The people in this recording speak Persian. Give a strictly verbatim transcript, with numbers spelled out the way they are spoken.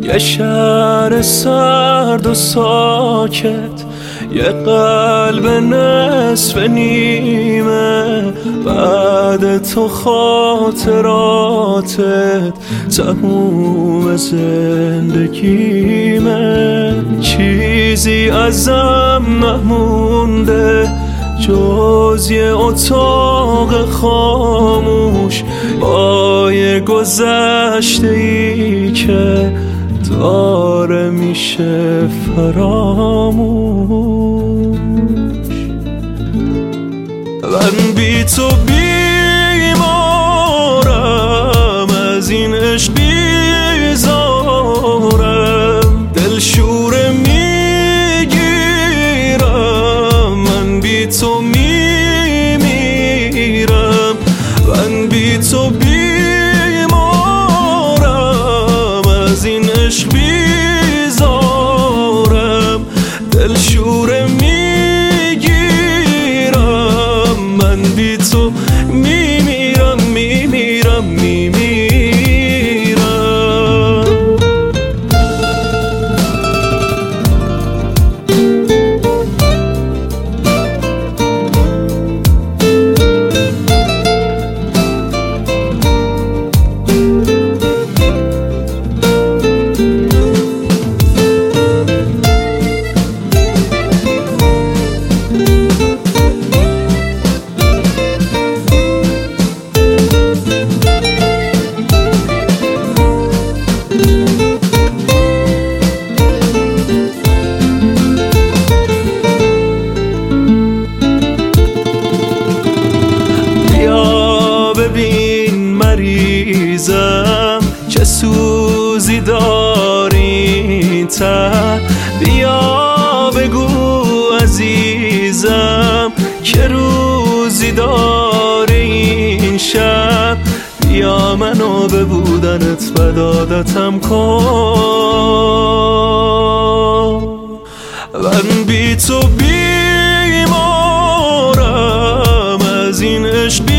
یه شهر سرد و ساکت، یه قلب نصف نیمه، بعد تو خاطراتت تموم زندگیمه. چیزی ازم نمونده جز یه اتاق خاموش با یه گذشته ای که داره میشه فراموش. من بی تو بیمارم، از این عشق بیزارم، دلشوره میگیرم، من بی تو میمیرم. من بی تو بیمارم، از این عشق بیزارم، دلشوره میگیرم، من بی تو میمیرم میمیرم میمیرم. ببین مریضم چه سوزی داری تن، بیا بگو عزیزم که روزی داری این شب، بیا منو به بودنت بدادتم کن. من بی تو بیمارم، از این عشق